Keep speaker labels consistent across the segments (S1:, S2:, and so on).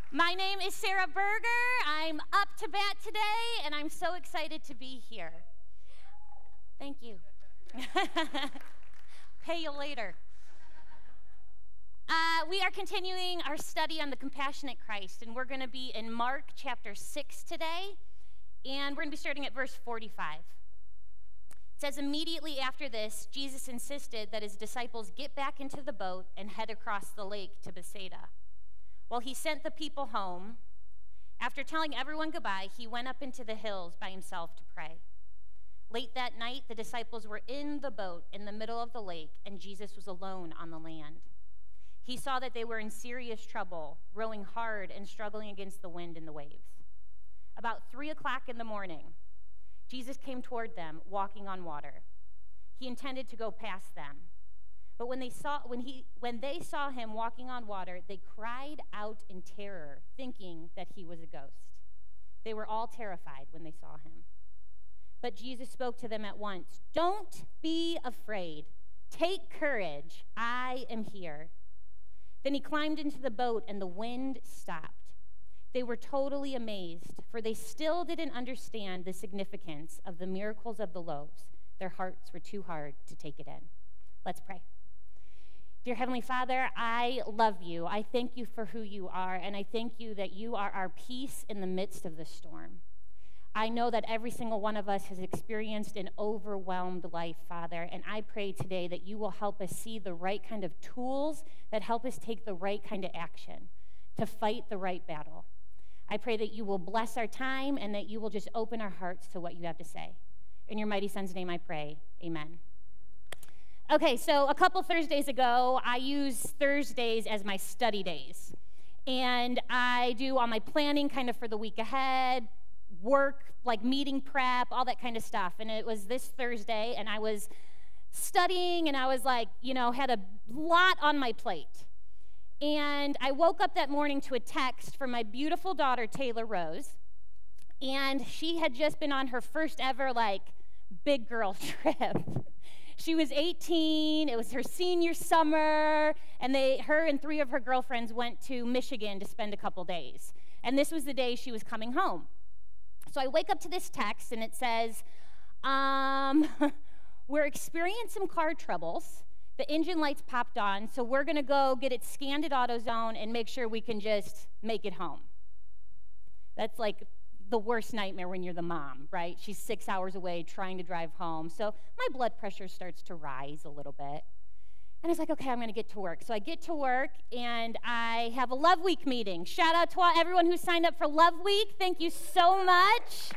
S1: My name is Sarah Berger. I'm up to bat today, and I'm so excited to be here. Thank you. Pay you later. We are continuing our study on the compassionate Christ, and we're going to be in Mark chapter 6 today, and we're going to be starting at verse 45. It says, immediately after this, Jesus insisted that his disciples get back into the boat and head across the lake to Bethsaida. While he sent the people home, after telling everyone goodbye, he went up into the hills by himself to pray. Late that night, the disciples were in the boat in the middle of the lake, and Jesus was alone on the land. He saw that they were in serious trouble, rowing hard and struggling against the wind and the waves. About 3 o'clock in the morning, Jesus came toward them, walking on water. He intended to go past them. But when they saw him walking on water, they cried out in terror, thinking that he was a ghost. They were all terrified when they saw him. But Jesus spoke to them at once. Don't be afraid. Take courage. I am here. Then he climbed into the boat, and the wind stopped. They were totally amazed, for they still didn't understand the significance of the miracles of the loaves. Their hearts were too hard to take it in. Let's pray. Dear Heavenly Father, I love you. I thank you for who you are, and I thank you that you are our peace in the midst of the storm. I know that every single one of us has experienced an overwhelmed life, Father, and I pray today that you will help us see the right kind of tools that help us take the right kind of action to fight the right battle. I pray that you will bless our time and that you will just open our hearts to what you have to say. In your mighty Son's name I pray, amen. Okay, so a couple Thursdays ago, I used Thursdays as my study days. And I do all my planning kind of for the week ahead, work, like meeting prep, all that kind of stuff. And it was this Thursday, and I was studying, and I was like, had a lot on my plate. And I woke up that morning to a text from my beautiful daughter, Taylor Rose. And she had just been on her first ever, big girl trip. She was 18, it was her senior summer, and her and 3 of her girlfriends went to Michigan to spend a couple days. And this was the day she was coming home. So I wake up to this text, and it says, we're experiencing some car troubles. The engine lights popped on, so we're going to go get it scanned at AutoZone and make sure we can just make it home. That's like the worst nightmare when you're the mom, right? She's 6 hours away trying to drive home. So my blood pressure starts to rise a little bit. And I was like, okay, I'm going to get to work. So I get to work, and I have a Love Week meeting. Shout out to everyone who signed up for Love Week. Thank you so much.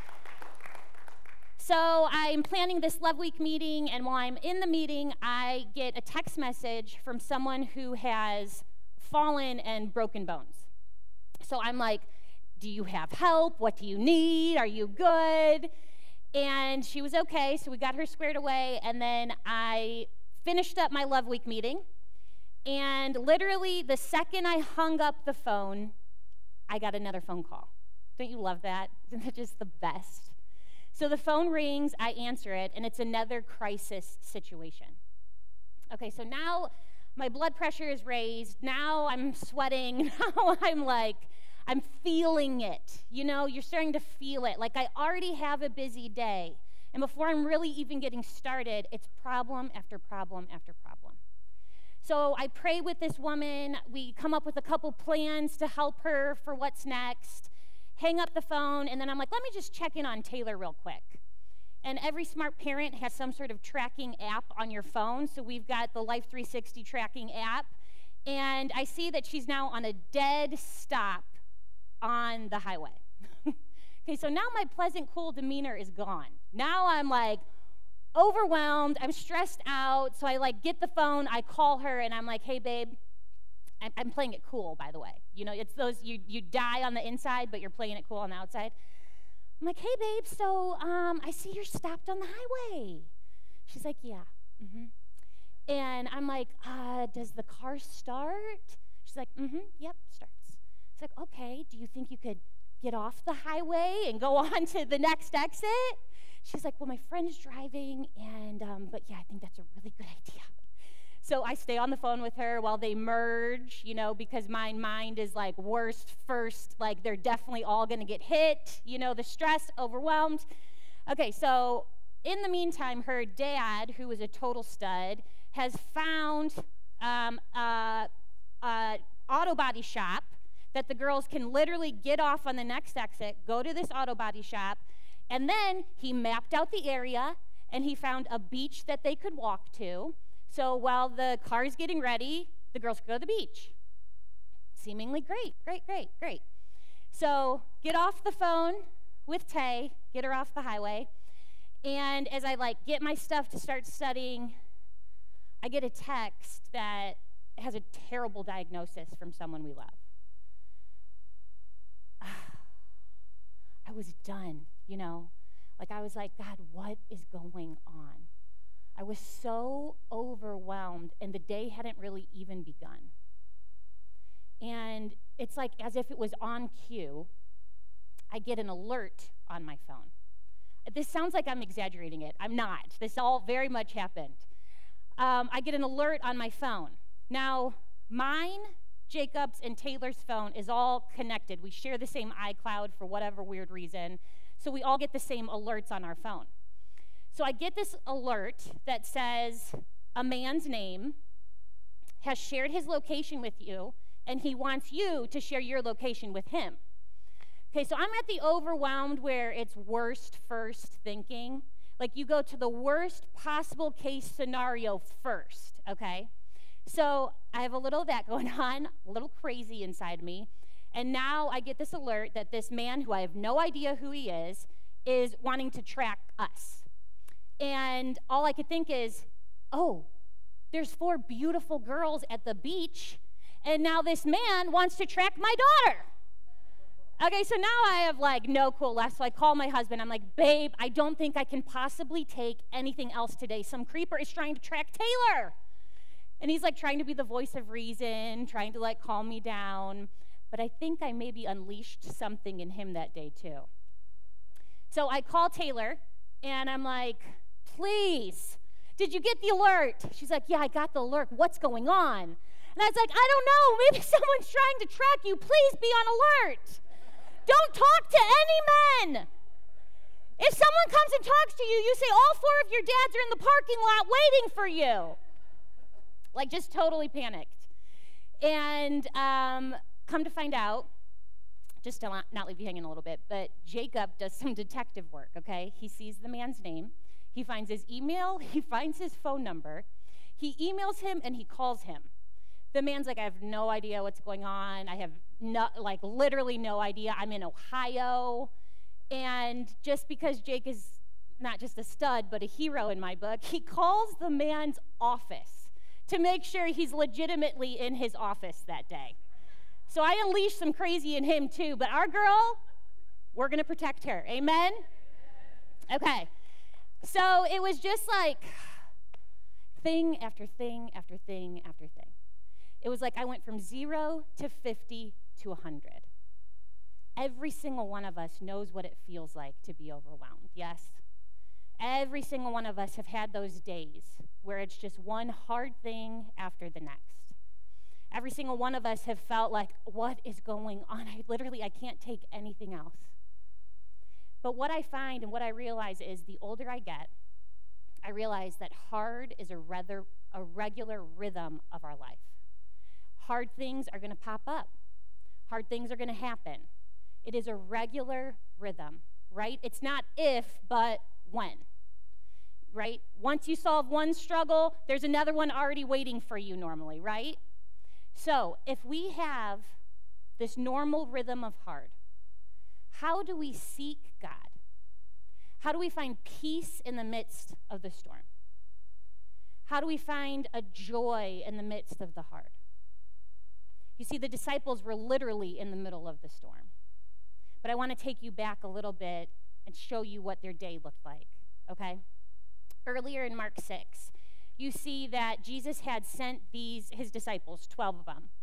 S1: So I'm planning this Love Week meeting, and while I'm in the meeting, I get a text message from someone who has fallen and broken bones. So I'm like, do you have help? What do you need? Are you good? And she was okay, so we got her squared away, and then I finished up my Love Week meeting, and literally the second I hung up the phone, I got another phone call. Don't you love that? Isn't that just the best? So the phone rings, I answer it, and it's another crisis situation. Okay, so now my blood pressure is raised, now I'm sweating, now I'm feeling it. You're starting to feel it. Like I already have a busy day. And before I'm really even getting started, it's problem after problem after problem. So I pray with this woman. We come up with a couple plans to help her for what's next. Hang up the phone, and then I'm like, let me just check in on Taylor real quick. And every smart parent has some sort of tracking app on your phone. So we've got the Life 360 tracking app. And I see that she's now on a dead stop on the highway. Okay, so now my pleasant, cool demeanor is gone. Now I'm overwhelmed, I'm stressed out, so I get the phone, I call her, and I'm like, hey babe, I'm playing it cool, by the way. It's those, you die on the inside, but you're playing it cool on the outside. I'm like, hey babe, so I see you're stopped on the highway. She's like, yeah, And I'm like, does the car start? She's like, yep, starts. It's like, okay, do you think you could get off the highway and go on to the next exit? She's like, well, my friend's driving, and but yeah, I think that's a really good idea. So I stay on the phone with her while they merge, because my mind is like worst first, like they're definitely all going to get hit, the stress, overwhelmed. Okay, so in the meantime, her dad, who was a total stud, has found a auto body shop that the girls can literally get off on the next exit, go to this auto body shop, and then he mapped out the area, and he found a beach that they could walk to. So while the car's getting ready, the girls could go to the beach. Seemingly great. So get off the phone with Tay, get her off the highway, and as I get my stuff to start studying, I get a text that has a terrible diagnosis from someone we love. I was done, I was like, God, what is going on? I was so overwhelmed, and the day hadn't really even begun. And it's like as if it was on cue, I get an alert on my phone. This sounds like I'm exaggerating it. I'm not. This all very much happened. I get an alert on my phone. Now, mine, Jacob's, and Taylor's phone is all connected. We share the same iCloud for whatever weird reason, so we all get the same alerts on our phone. So I get this alert that says a man's name has shared his location with you, and he wants you to share your location with him. Okay, so I'm at the overwhelmed where it's worst first thinking. Like you go to the worst possible case scenario first, okay? So I have a little of that going on, a little crazy inside me. And now I get this alert that this man, who I have no idea who he is wanting to track us. And all I could think is, oh, there's 4 beautiful girls at the beach, and now this man wants to track my daughter. Okay, so now I have no cool left. So I call my husband. I'm like, babe, I don't think I can possibly take anything else today. Some creeper is trying to track Taylor. And he's trying to be the voice of reason, trying to calm me down. But I think I maybe unleashed something in him that day too. So I call Taylor, and I'm like, please, did you get the alert? She's like, yeah, I got the alert. What's going on? And I was like, I don't know. Maybe someone's trying to track you. Please be on alert. Don't talk to any men. If someone comes and talks to you, you say all 4 of your dads are in the parking lot waiting for you. Just totally panicked. And come to find out, just to not leave you hanging a little bit, but Jacob does some detective work, okay? He sees the man's name. He finds his email. He finds his phone number. He emails him, and he calls him. The man's like, I have no idea what's going on. I have literally no idea. I'm in Ohio. And just because Jake is not just a stud, but a hero in my book, he calls the man's office to make sure he's legitimately in his office that day. So I unleashed some crazy in him too, but our girl, we're going to protect her. Amen? Okay. So it was just thing after thing after thing after thing. It was I went from 0 to 50 to 100. Every single one of us knows what it feels like to be overwhelmed, yes? Every single one of us have had those days where it's just one hard thing after the next. Every single one of us have felt what is going on? I can't take anything else. But what I find and what I realize is the older I get, I realize that hard is a regular rhythm of our life. Hard things are going to pop up. Hard things are going to happen. It is a regular rhythm, right? It's not if, but when, right? Once you solve one struggle, there's another one already waiting for you normally, right? So if we have this normal rhythm of hard, how do we seek God? How do we find peace in the midst of the storm? How do we find a joy in the midst of the hard? You see, the disciples were literally in the middle of the storm. But I want to take you back a little bit and show you what their day looked like, okay? Earlier in Mark 6, you see that Jesus had sent his disciples, 12 of them,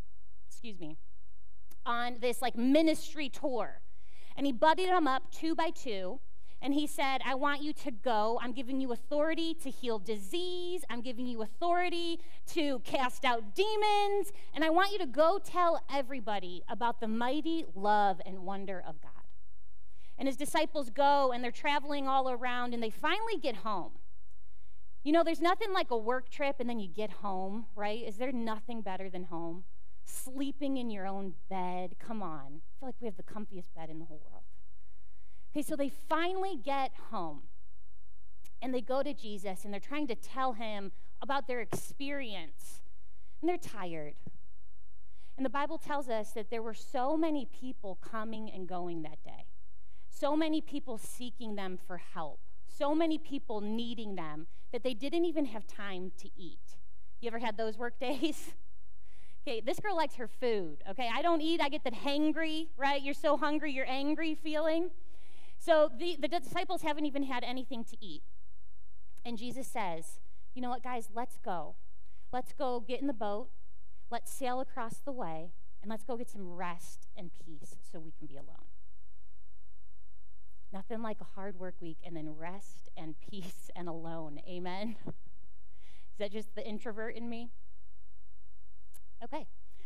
S1: on this ministry tour. And he buddied them up 2 by 2, And he said, I want you to go. I'm giving you authority to heal disease. I'm giving you authority to cast out demons. And I want you to go tell everybody about the mighty love and wonder of God. And his disciples go, and they're traveling all around, and they finally get home. You know, there's nothing like a work trip, and then you get home, right? Is there nothing better than home? Sleeping in your own bed. Come on. I feel like we have the comfiest bed in the whole world. Okay, so they finally get home, and they go to Jesus, and they're trying to tell him about their experience, and they're tired. And the Bible tells us that there were so many people coming and going that day, so many people seeking them for help, so many people needing them that they didn't even have time to eat. You ever had those work days? Okay, this girl likes her food, okay? I don't eat, I get that hangry, right? You're so hungry, you're angry feeling. So the disciples haven't even had anything to eat. And Jesus says, you know what, guys, let's go. Let's go get in the boat. Let's sail across the way. And let's go get some rest and peace so we can be alone. Nothing like a hard work week and then rest and peace and alone. Amen? Is that just the introvert in me? Okay.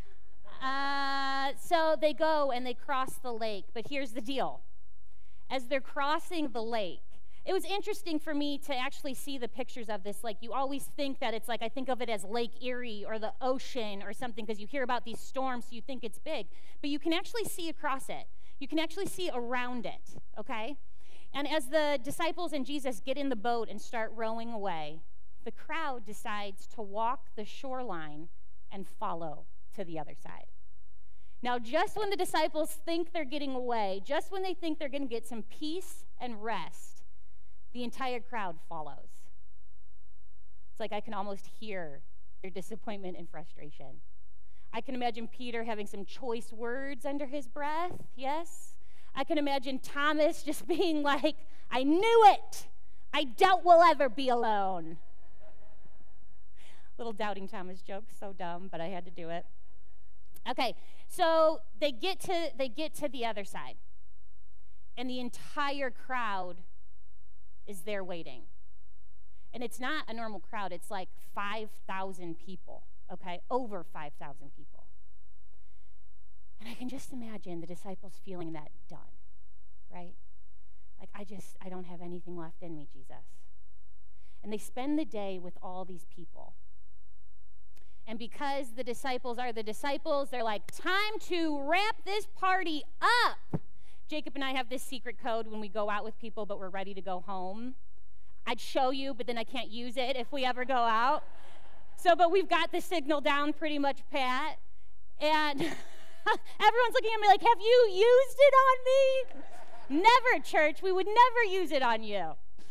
S1: So they go and they cross the lake. But here's the deal. As they're crossing the lake, it was interesting for me to actually see the pictures of this. Like, you always think that it's like, I think of it as Lake Erie or the ocean or something, because you hear about these storms, so you think it's big. But you can actually see across it. You can actually see around it, okay? And as the disciples and Jesus get in the boat and start rowing away, the crowd decides to walk the shoreline and follow to the other side. Now, just when the disciples think they're getting away, just when they think they're going to get some peace and rest, the entire crowd follows. It's like I can almost hear their disappointment and frustration. I can imagine Peter having some choice words under his breath, yes? I can imagine Thomas just being like, I knew it! I doubt we'll ever be alone. Little doubting Thomas joke, so dumb, but I had to do it. Okay, so they get to the other side, and the entire crowd is there waiting. And it's not a normal crowd, it's like 5,000 people, okay? Over 5,000 people. And I can just imagine the disciples feeling that done, right? Like, I don't have anything left in me, Jesus. And they spend the day with all these people. And because the disciples are the disciples, they're like, time to wrap this party up. Jacob and I have this secret code when we go out with people, but we're ready to go home. I'd show you, but then I can't use it if we ever go out. But we've got the signal down pretty much pat. And everyone's looking at me like, have you used it on me? Never, church. We would never use it on you.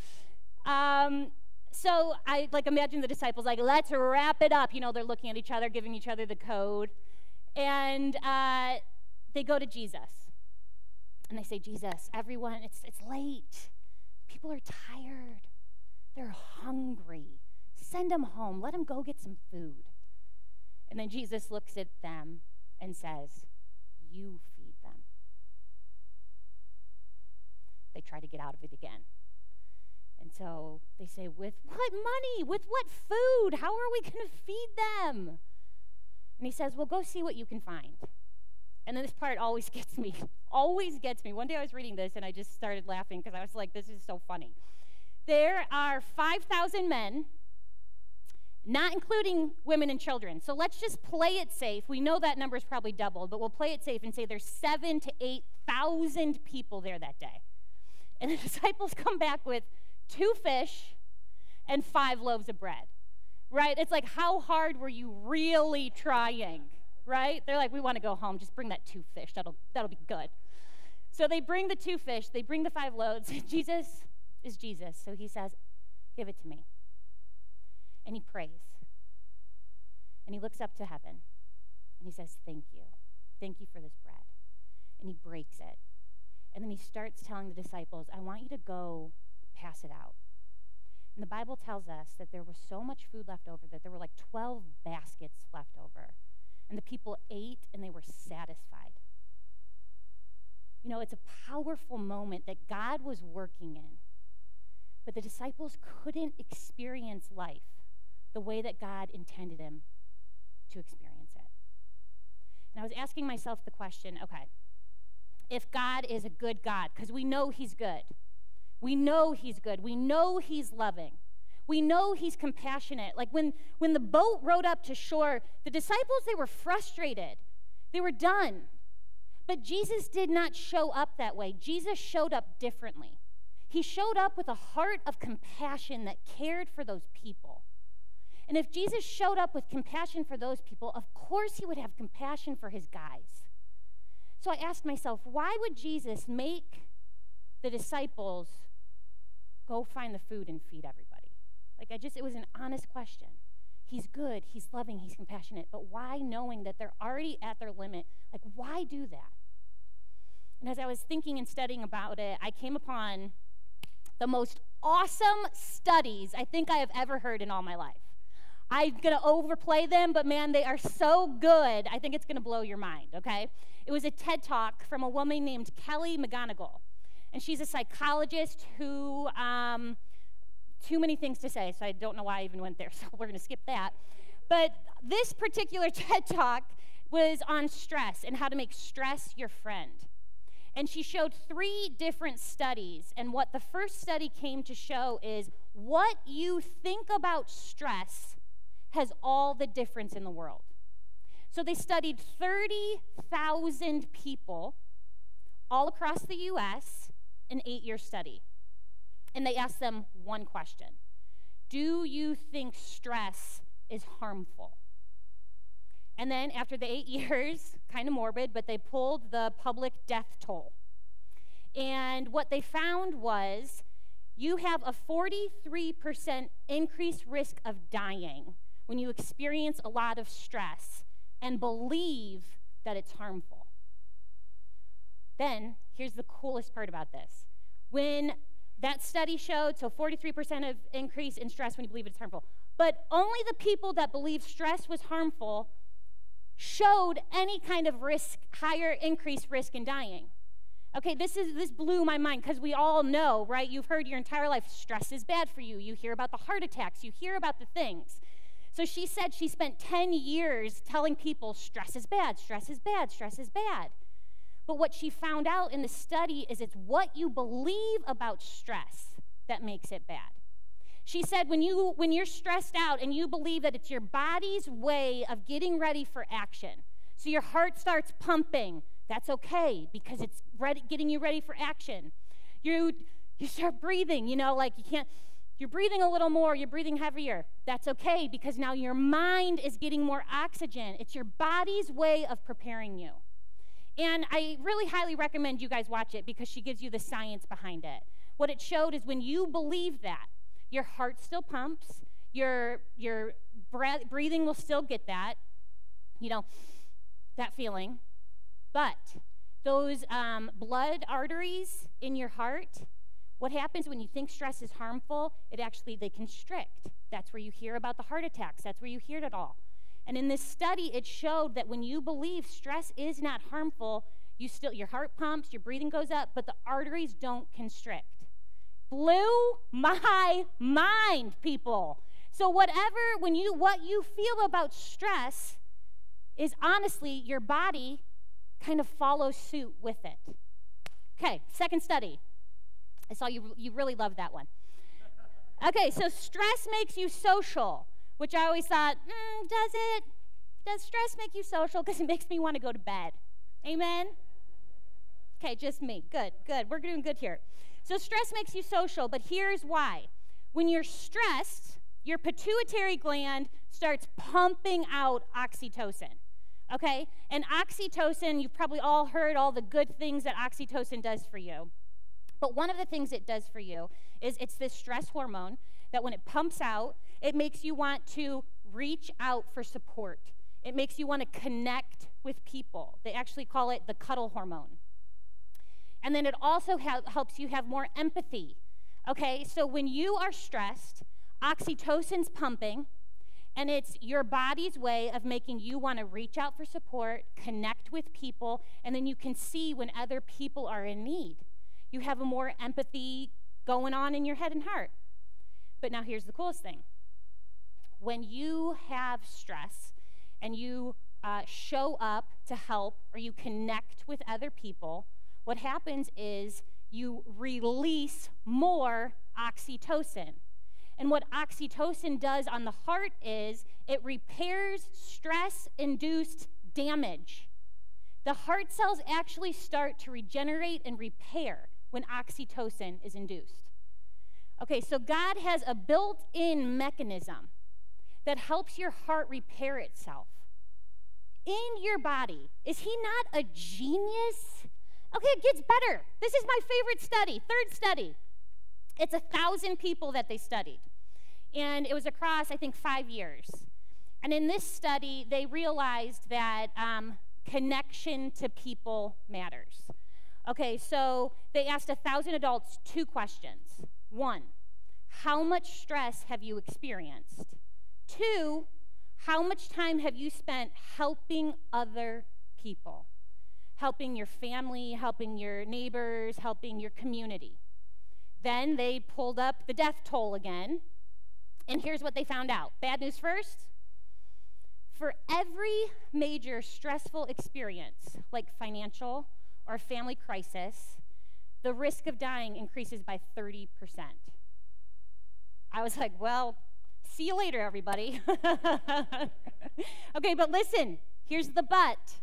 S1: So I imagine the disciples like, let's wrap it up. You know, they're looking at each other, giving each other the code. And they go to Jesus. And they say, Jesus, everyone, it's late. People are tired. They're hungry. Send them home. Let them go get some food. And then Jesus looks at them and says, you feed them. They try to get out of it again. And so they say, with what money? With what food? How are we going to feed them? And he says, well, go see what you can find. And then this part always gets me. Always gets me. One day I was reading this, and I just started laughing because I was like, this is so funny. There are 5,000 men, not including women and children. So let's just play it safe. We know that number is probably doubled, but we'll play it safe and say there's 7,000 to 8,000 people there that day. And the disciples come back with 2 fish and 5 loaves of bread, right? It's like, how hard were you really trying, right? They're like, we want to go home. Just bring that 2 fish. That'll be good. So they bring the 2 fish. They bring the 5 loaves. Jesus is Jesus. So he says, give it to me. And he prays. And he looks up to heaven. And he says, thank you. Thank you for this bread. And he breaks it. And then he starts telling the disciples, I want you to go pass it out. And the Bible tells us that there was so much food left over that there were like 12 baskets left over. And the people ate and they were satisfied. You know, it's a powerful moment that God was working in. But the disciples couldn't experience life the way that God intended him to experience it. And I was asking myself the question, okay, if God is a good God, because we know he's good. We know he's good. We know he's loving. We know he's compassionate. Like when the boat rowed up to shore, the disciples, they were frustrated. They were done. But Jesus did not show up that way. Jesus showed up differently. He showed up with a heart of compassion that cared for those people. And if Jesus showed up with compassion for those people, of course he would have compassion for his guys. So I asked myself, why would Jesus make the disciples go find the food and feed everybody? It was an honest question. He's good, he's loving, he's compassionate, but why, knowing that they're already at their limit, why do that? And as I was thinking and studying about it, I came upon the most awesome studies I think I have ever heard in all my life. I'm going to overplay them, but man, they are so good. I think it's going to blow your mind, okay? It was a TED Talk from a woman named Kelly McGonigal. And she's a psychologist who, too many things to say, so I don't know why I even went there, so we're going to skip that. But this particular TED Talk was on stress and how to make stress your friend. And she showed 3 different studies, and what the first study came to show is what you think about stress has all the difference in the world. So they studied 30,000 people all across the U.S., an 8-year study. And they asked them one question: do you think stress is harmful? And then after the 8 years, kind of morbid, but they pulled the public death toll. And what they found was you have a 43% increased risk of dying when you experience a lot of stress and believe that it's harmful. Then, here's the coolest part about this. When that study showed, so 43% of increase in stress when you believe it's harmful, but only the people that believed stress was harmful showed any kind of risk, higher increased risk in dying. Okay, this blew my mind, because we all know, right? You've heard your entire life, stress is bad for you. You hear about the heart attacks. You hear about the things. So she said she spent 10 years telling people stress is bad, stress is bad, stress is bad. But what she found out in the study is it's what you believe about stress that makes it bad. She said when you're stressed out and you believe that it's your body's way of getting ready for action, so your heart starts pumping, that's okay, because it's getting you ready for action. You start breathing, you're breathing a little more, you're breathing heavier. That's okay, because now your mind is getting more oxygen. It's your body's way of preparing you. And I really highly recommend you guys watch it, because she gives you the science behind it. What it showed is when you believe that, your heart still pumps, your breathing will still get that, that feeling. But those blood arteries in your heart, what happens when you think stress is harmful, they constrict. That's where you hear about the heart attacks. That's where you hear it all. And in this study, it showed that when you believe stress is not harmful, your heart pumps, your breathing goes up, but the arteries don't constrict. Blew my mind, people. So what you feel about stress is honestly your body kind of follows suit with it. Okay, second study. I saw you really loved that one. Okay, so stress makes you social, which I always thought, does it? Does stress make you social? Because it makes me want to go to bed. Amen? Okay, just me. Good. We're doing good here. So stress makes you social, but here's why. When you're stressed, your pituitary gland starts pumping out oxytocin. Okay? And oxytocin, you've probably all heard all the good things that oxytocin does for you. But one of the things it does for you is it's this stress hormone that when it pumps out, it makes you want to reach out for support. It makes you want to connect with people. They actually call it the cuddle hormone. And then it also helps you have more empathy. Okay, so when you are stressed, oxytocin's pumping, And it's your body's way of making you want to reach out for support, connect with people, and then you can see when other people are in need. You have a more empathy going on in your head and heart. But now here's the coolest thing. When you have stress and you show up to help or you connect with other people, what happens is you release more oxytocin. And what oxytocin does on the heart is it repairs stress-induced damage. The heart cells actually start to regenerate and repair when oxytocin is induced. Okay, so God has a built-in mechanism that helps your heart repair itself in your body. Is he not a genius? Okay, it gets better. This is my favorite study, third study. It's 1,000 people that they studied. And it was across, I think, 5 years. And in this study, they realized that connection to people matters. Okay, so they asked 1,000 adults 2 questions. 1, how much stress have you experienced? 2, how much time have you spent helping other people? Helping your family, helping your neighbors, helping your community. Then they pulled up the death toll again, and here's what they found out. Bad news first. For every major stressful experience, like financial or family crisis, the risk of dying increases by 30%. I was like, well, see you later, everybody. Okay, but listen, here's the but.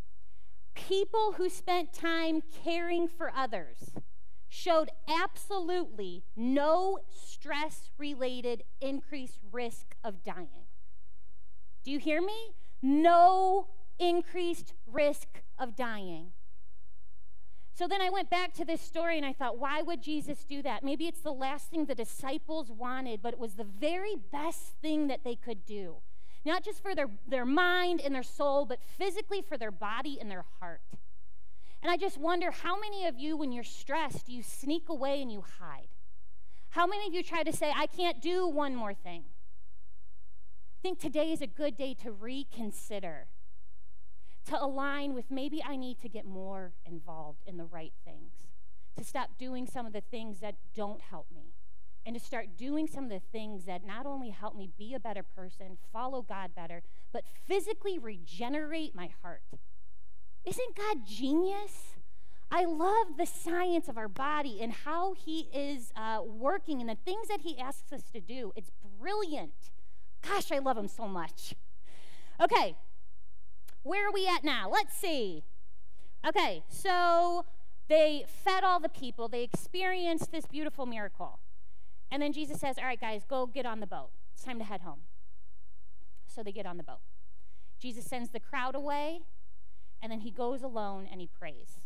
S1: People who spent time caring for others showed absolutely no stress-related increased risk of dying. Do you hear me? No increased risk of dying. So then I went back to this story and I thought, why would Jesus do that? Maybe it's the last thing the disciples wanted, but it was the very best thing that they could do. Not just for their mind and their soul, but physically for their body and their heart. And I just wonder, how many of you, when you're stressed, do you sneak away and you hide? How many of you try to say, I can't do one more thing? I think today is a good day to reconsider, to align with maybe I need to get more involved in the right things, to stop doing some of the things that don't help me, and to start doing some of the things that not only help me be a better person, follow God better, but physically regenerate my heart. Isn't God genius? I love the science of our body and how he is working and the things that he asks us to do. It's brilliant. Gosh, I love him so much. Okay, where are we at now? Let's see. Okay, so they fed all the people. They experienced this beautiful miracle. And then Jesus says, all right, guys, go get on the boat. It's time to head home. So they get on the boat. Jesus sends the crowd away, and then he goes alone and he prays.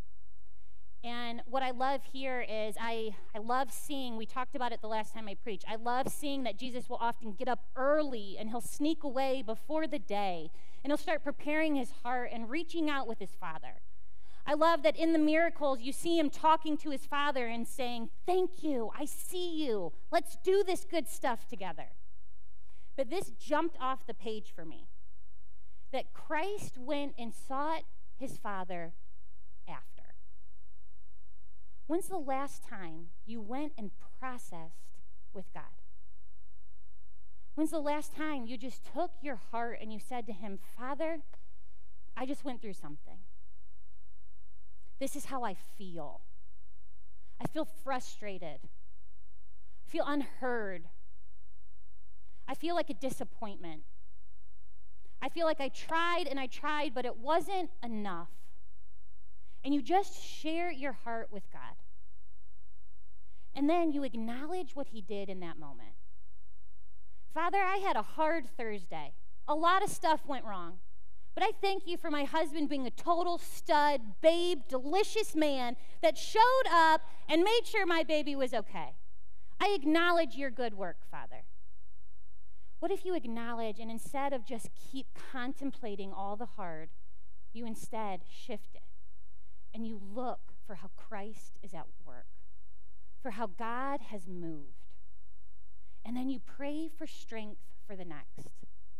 S1: And what I love here is I love seeing, we talked about it the last time I preached, I love seeing that Jesus will often get up early and he'll sneak away before the day, and he'll start preparing his heart and reaching out with his Father. I love that in the miracles, you see him talking to his Father and saying, thank you, I see you, let's do this good stuff together. But this jumped off the page for me, that Christ went and sought his Father after. When's the last time you went and processed with God? When's the last time you just took your heart and you said to him, Father, I just went through something. This is how I feel. I feel frustrated. I feel unheard. I feel like a disappointment. I feel like I tried, but it wasn't enough. And you just share your heart with God. And then you acknowledge what he did in that moment. Father, I had a hard Thursday. A lot of stuff went wrong. But I thank you for my husband being a total stud, babe, delicious man that showed up and made sure my baby was okay. I acknowledge your good work, Father. What if you acknowledge, and instead of just keep contemplating all the hard, you instead shift it and you look for how Christ is at work, for how God has moved. And then you pray for strength for the next.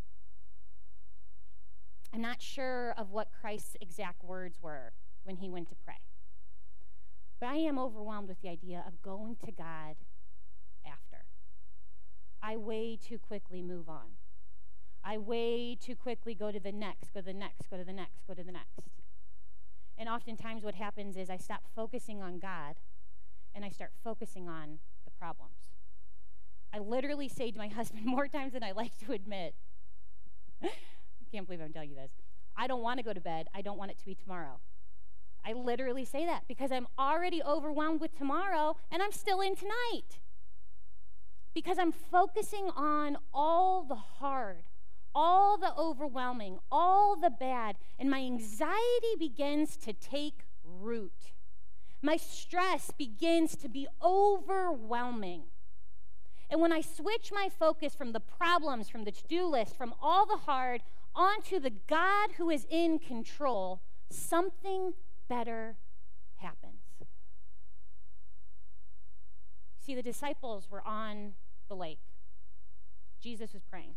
S1: I'm not sure of what Christ's exact words were when he went to pray. But I am overwhelmed with the idea of going to God after. I way too quickly move on. I way too quickly go to the next, go to the next, go to the next, go to the next. And oftentimes what happens is I stop focusing on God and I start focusing on the problems. I literally say to my husband more times than I like to admit, I can't believe I'm telling you this, I don't want to go to bed. I don't want it to be tomorrow. I literally say that because I'm already overwhelmed with tomorrow and I'm still in tonight. Because I'm focusing on all the hard, all the overwhelming, all the bad, and my anxiety begins to take root. My stress begins to be overwhelming. And when I switch my focus from the problems, from the to-do list, from all the hard, onto the God who is in control, something better happens. See, the disciples were on the lake. Jesus was praying.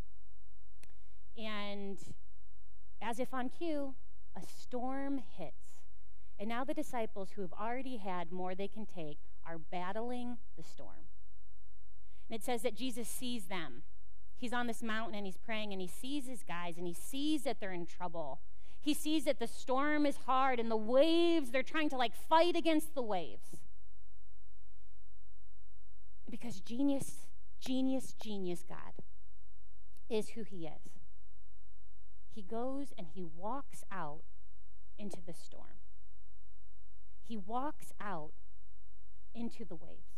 S1: And as if on cue, a storm hits. And now the disciples, who have already had more they can take, are battling the storm. And it says that Jesus sees them. He's on this mountain and he's praying and he sees his guys and he sees that they're in trouble. He sees that the storm is hard and the waves, they're trying to fight against the waves. Because genius God is who he is. He goes and he walks out into the storm. He walks out into the waves.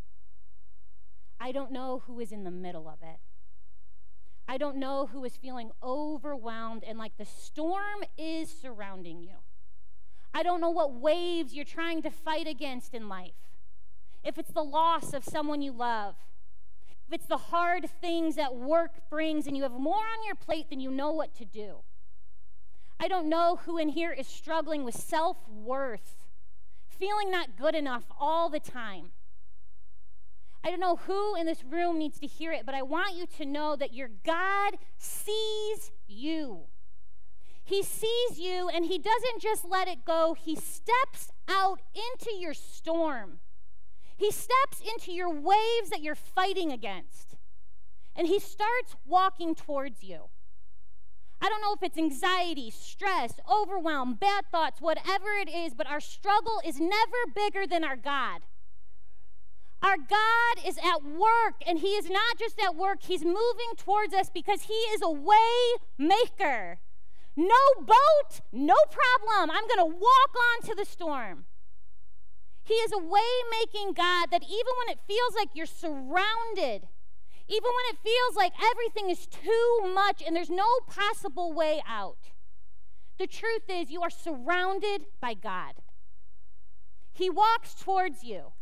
S1: I don't know who is in the middle of it. I don't know who is feeling overwhelmed and like the storm is surrounding you. I don't know what waves you're trying to fight against in life. If it's the loss of someone you love, if it's the hard things that work brings and you have more on your plate than you know what to do. I don't know who in here is struggling with self-worth, feeling not good enough all the time. I don't know who in this room needs to hear it, but I want you to know that your God sees you. He sees you, and he doesn't just let it go. He steps out into your storm. He steps into your waves that you're fighting against, and he starts walking towards you. I don't know if it's anxiety, stress, overwhelm, bad thoughts, whatever it is, but our struggle is never bigger than our God. Our God is at work, and he is not just at work. He's moving towards us because he is a way maker. No boat, no problem. I'm going to walk onto the storm. He is a way-making God that even when it feels like you're surrounded, even when it feels like everything is too much and there's no possible way out, the truth is you are surrounded by God. He walks towards you.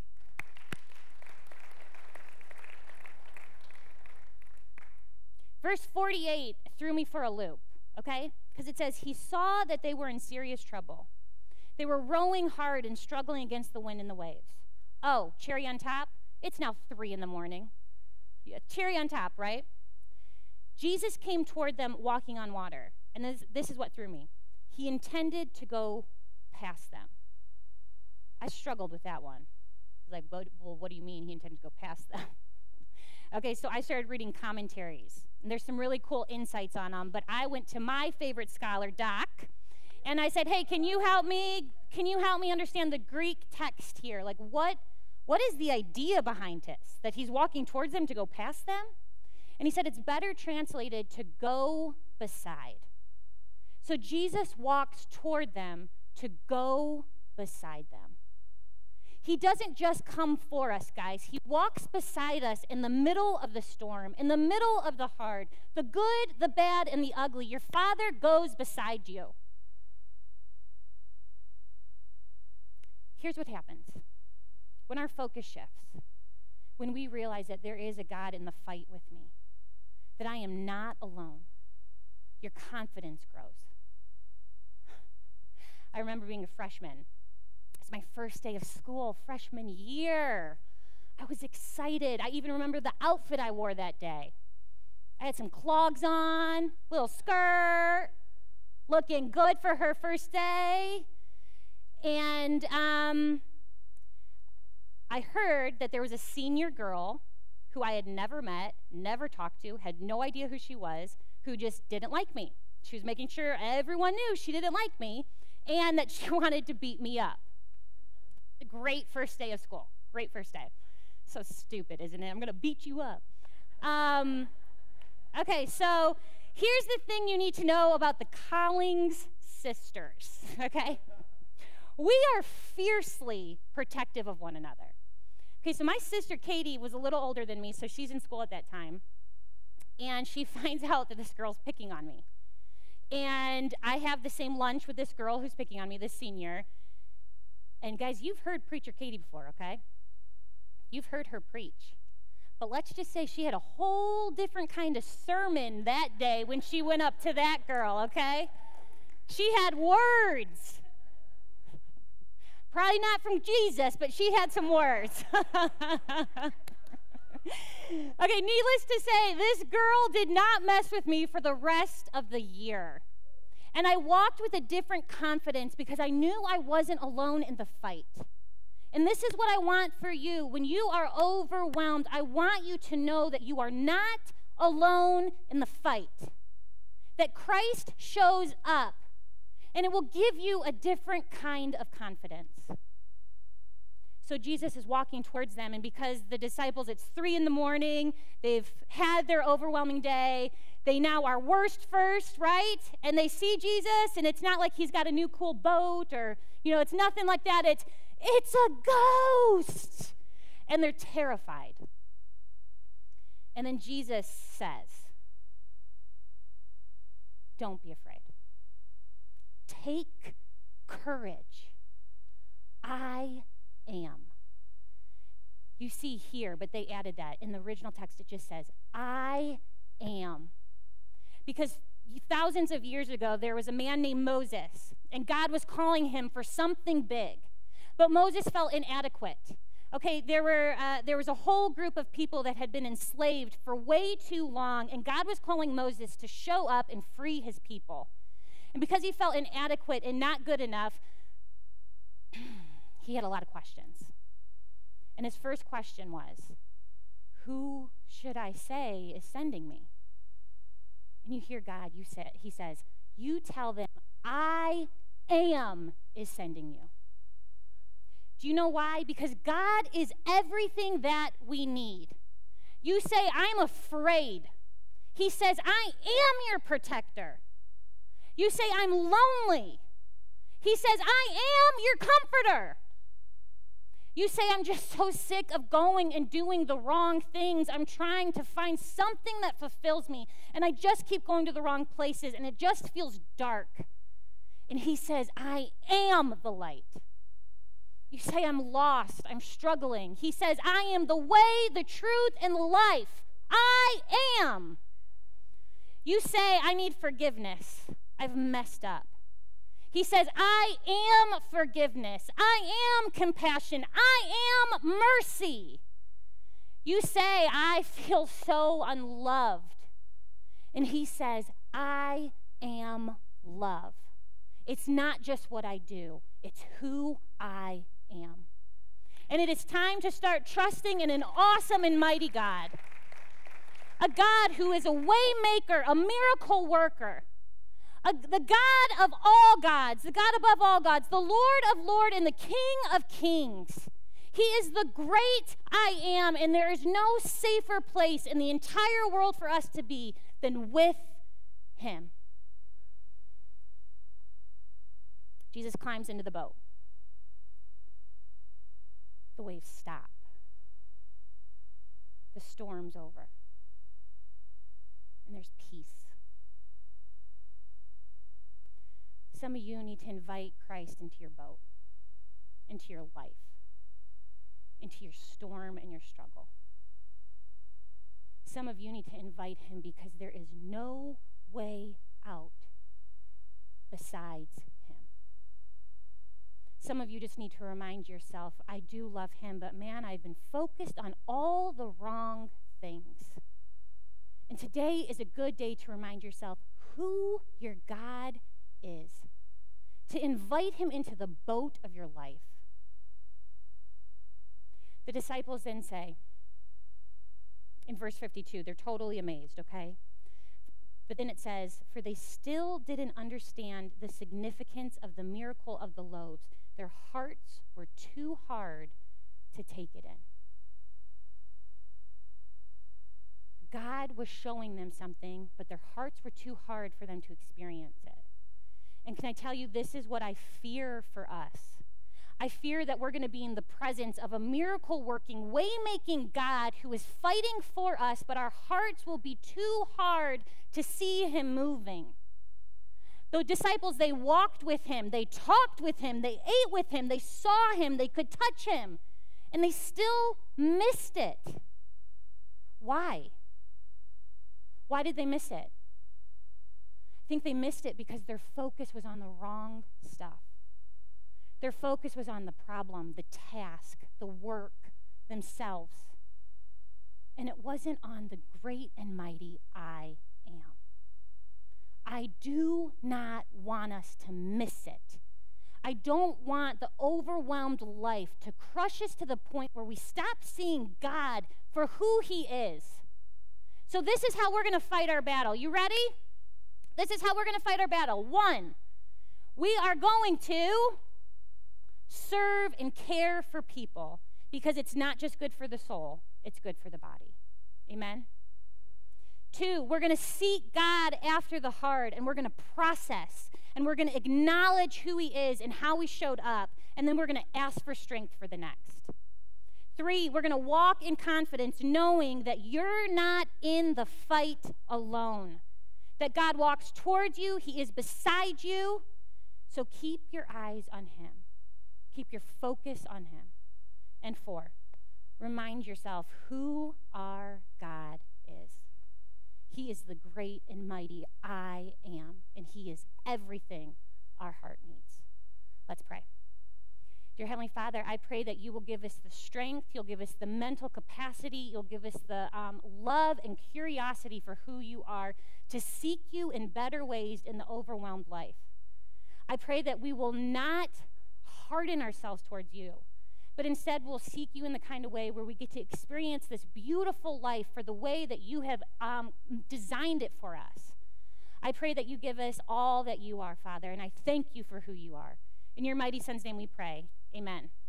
S1: Verse 48 threw me for a loop, okay? Because it says, he saw that they were in serious trouble. They were rowing hard and struggling against the wind and the waves. Oh, cherry on top, it's now 3 a.m. Yeah, cherry on top, right? Jesus came toward them walking on water. And this is what threw me. He intended to go past them. I struggled with that one. I was like, well, what do you mean he intended to go past them? Okay, so I started reading commentaries. And there's some really cool insights on them. But I went to my favorite scholar, Doc, and I said, hey, can you help me? Can you help me understand the Greek text here? Like, what is the idea behind this? That he's walking towards them to go past them? And he said it's better translated to go beside. So Jesus walks toward them to go beside them. He doesn't just come for us, guys. He walks beside us in the middle of the storm, in the middle of the hard, the good, the bad, and the ugly. Your Father goes beside you. Here's what happens. When our focus shifts, when we realize that there is a God in the fight with me, that I am not alone, your confidence grows. I remember being a freshman. It's my first day of school, freshman year. I was excited. I even remember the outfit I wore that day. I had some clogs on, little skirt, looking good for her first day. And I heard that there was a senior girl who I had never met, never talked to, had no idea who she was, who just didn't like me. She was making sure everyone knew she didn't like me and that she wanted to beat me up. A great first day of school. Great first day. So stupid, isn't it? I'm going to beat you up. Okay, so here's the thing you need to know about the Collings sisters, okay? We are fiercely protective of one another. Okay, so my sister Katie was a little older than me, so she's in school at that time. And she finds out that this girl's picking on me. And I have the same lunch with this girl who's picking on me, this senior. And guys, you've heard Preacher Katie before, okay? You've heard her preach. But let's just say she had a whole different kind of sermon that day when she went up to that girl, okay? She had words. Probably not from Jesus, but she had some words. Okay, needless to say, this girl did not mess with me for the rest of the year. And I walked with a different confidence because I knew I wasn't alone in the fight. And this is what I want for you. When you are overwhelmed, I want you to know that you are not alone in the fight. That Christ shows up, and it will give you a different kind of confidence. So Jesus is walking towards them, and because the disciples, it's 3 a.m, they've had their overwhelming day, they now are worst first, right? And they see Jesus, and it's not like he's got a new cool boat or, it's nothing like that. It's a ghost. And they're terrified. And then Jesus says, don't be afraid. Take courage. I am. You see here, but they added that. In the original text, it just says, I am. Because thousands of years ago, there was a man named Moses, and God was calling him for something big. But Moses felt inadequate. Okay, there was a whole group of people that had been enslaved for way too long, and God was calling Moses to show up and free his people. And because he felt inadequate and not good enough, he had a lot of questions. And his first question was, who should I say is sending me? And you hear God, he says, you tell them, I am is sending you. Do you know why? Because God is everything that we need. You say, I'm afraid. He says, I am your protector. You say, I'm lonely. He says, I am your comforter. You say, I'm just so sick of going and doing the wrong things. I'm trying to find something that fulfills me, and I just keep going to the wrong places, and it just feels dark. And he says, I am the light. You say, I'm lost, I'm struggling. He says, I am the way, the truth, and the life. I am. You say, I need forgiveness. I've messed up. He says, I am forgiveness. I am compassion. I am mercy. You say, I feel so unloved. And he says, I am love. It's not just what I do. It's who I am. And it is time to start trusting in an awesome and mighty God. A God who is a way maker, a miracle worker. The God of all gods, the God above all gods, the Lord of lords and the King of kings. He is the great I am, and there is no safer place in the entire world for us to be than with him. Jesus climbs into the boat. The waves stop. The storm's over. And there's peace. Some of you need to invite Christ into your boat, into your life, into your storm and your struggle. Some of you need to invite him because there is no way out besides him. Some of you just need to remind yourself, I do love him, but man, I've been focused on all the wrong things. And today is a good day to remind yourself who your God is, to invite him into the boat of your life. The disciples then say, in verse 52, they're totally amazed, okay? But then it says, for they still didn't understand the significance of the miracle of the loaves. Their hearts were too hard to take it in. God was showing them something, but their hearts were too hard for them to experience it. And can I tell you, this is what I fear for us. I fear that we're going to be in the presence of a miracle-working, way-making God who is fighting for us, but our hearts will be too hard to see him moving. The disciples, they walked with him, they talked with him, they ate with him, they saw him, they could touch him, and they still missed it. Why? Why did they miss it? I think they missed it because their focus was on the wrong stuff. Their focus was on the problem, the task, the work, themselves. And it wasn't on the great and mighty I am. I do not want us to miss it. I don't want the overwhelmed life to crush us to the point where we stop seeing God for who he is. So this is how we're going to fight our battle. You ready? This is how we're going to fight our battle. 1, we are going to serve and care for people because it's not just good for the soul, it's good for the body. Amen? 2, we're going to seek God after the heart, and we're going to process, and we're going to acknowledge who he is and how he showed up, and then we're going to ask for strength for the next. 3, we're going to walk in confidence knowing that you're not in the fight alone, that God walks towards you, he is beside you, so keep your eyes on him. Keep your focus on him. And 4, remind yourself who our God is. He is the great and mighty I am, and he is everything our heart needs. Let's pray. Dear Heavenly Father, I pray that you will give us the strength, you'll give us the mental capacity, you'll give us the love and curiosity for who you are to seek you in better ways in the overwhelmed life. I pray that we will not harden ourselves towards you, but instead we'll seek you in the kind of way where we get to experience this beautiful life for the way that you have designed it for us. I pray that you give us all that you are, Father, and I thank you for who you are. In your mighty Son's name we pray. Amen.